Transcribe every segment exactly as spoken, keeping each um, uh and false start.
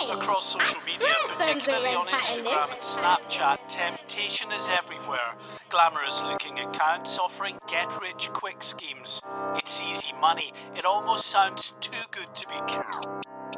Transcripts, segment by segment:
Across social media, particularly on Instagram and Snapchat, temptation is everywhere. Glamorous looking accounts offering get-rich-quick schemes. It's easy money. It almost sounds too good to be true.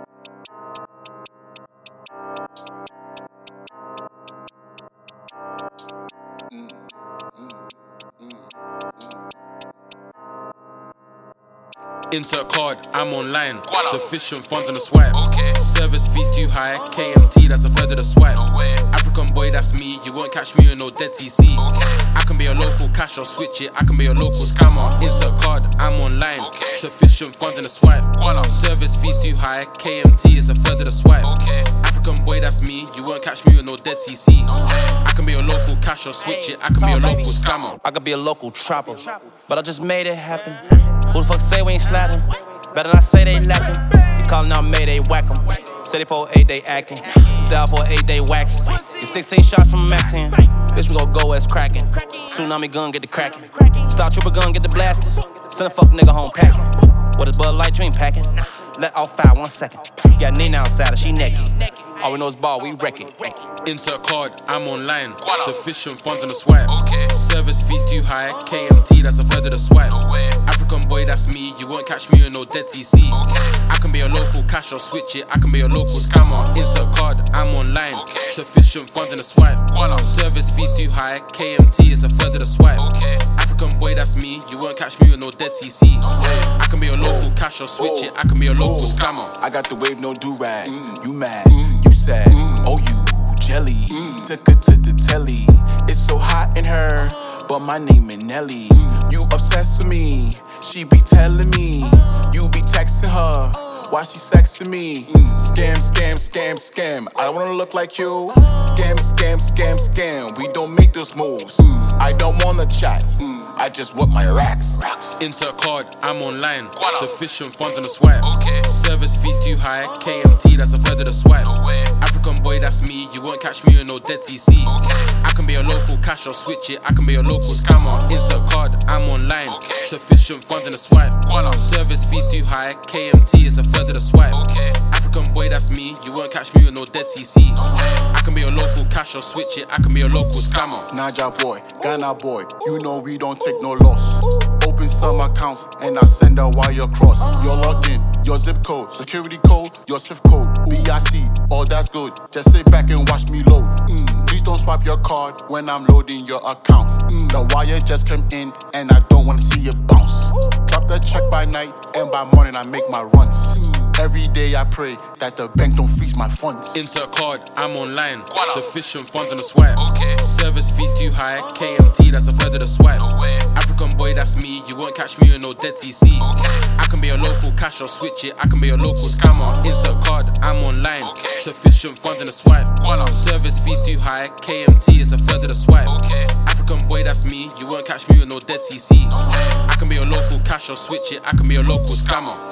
Insert card, I'm online. Voila. Sufficient funds on the swipe. Okay. Service fees too high. K M T, that's a third of the swipe. No way. African boy, that's me. You won't catch me in no dead T C. Okay. I can be a local cash or switch it. I can be a local scammer. Insert card, I'm online. Okay. Sufficient funds on the swipe. Voila. Service fees too high. K M T is a third of the swipe. Okay. African boy, that's me. You won't catch me in no dead T C. No way. I can be a local cash or switch it. I can be a local scammer. I could be a local trapper, but I just made it happen. Who the fuck say we ain't slapping? Better not say they lacking. You callin' out Mayday, whack 'em. Say they for eight day acting. Down for eight day waxing. Get sixteen shots from a Mac ten. Bitch, we gon' go as cracking. Tsunami gun, get the cracking. Star Trooper gun, get the blasting. Send a fuck nigga home packing. What is Bud Light dream packing? Let off fire one second. Got Nina outside her, she naked. All we know is ball, we wreck it. Insert card, I'm online. Voila. Sufficient funds on the swipe. Okay. Service fees too high. K M T, that's a third of the swipe. No way. African boy, that's me. You won't catch me in no dead T C. Okay. I can be a local cash or switch it. I can be a local scammer. Insert card, I'm online. Okay. Sufficient funds on the swipe. Voila. Service fees too high. K M T is a third of the swipe. Okay. African boy, that's me. You won't catch me in no dead T C. No way. I can be a local cash or switch it. I can be a local scammer. I got the wave, no do-rag. You mad, you sad, oh you jelly. Took her to the telly. It's so hot in her, but my name is Nelly. You obsessed with me, she be telling me. You be texting her, why she sexing me? Scam, scam, scam, scam. I don't wanna look like you. Scam, scam, scam, scam. We don't make those moves. I don't wanna chat. I just want my racks. Insert card, I'm online. Voila. Sufficient funds on the swipe. Okay. Service fees too high. K M T, that's a third of the swipe. No way. African boy, that's me. You won't catch me in no dead T C. Okay. I can be a local cash or switch it. I can be a local scammer. Insert card, I'm online. Okay. Sufficient funds on the swipe. Voila. Service fees too high. K M T is a third of the swipe. Okay. African boy, that's me. You won't catch me in no dead T C. No way. I can be a local cash or switch it. I can be a local scammer. Naija boy, Ghana boy, you know we don't take no loss. Open some accounts and I send a wire across. You're logged in, your zip code, security code, your SWIFT code, B I C, all that's good. Just sit back and watch me load. Mm. Please don't swipe your card when I'm loading your account. Mm. The wire just came in and I don't wanna see it bounce. Drop the check by night and by morning I make my runs. Mm. Every day I pray that the bank don't freeze my funds. Insert card, I'm online. Voila. Sufficient funds on the swipe. Okay. Service fees too high. K M T, that's a third of the swipe. No way. African boy, that's me. You won't catch me in no dead T C. Okay. I can be a local cash or switch it. I can be a local scammer. Insert card, I'm online. Okay. Sufficient funds on the swipe. Voila. Service fees too high. K M T is a third of the swipe. Okay. African boy, that's me. You won't catch me in no dead T C. No way. I can be a local cash or switch it. I can be a local scammer.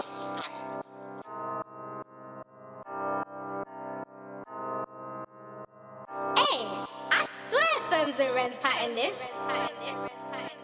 Hey, I swear firms and rents pattern this.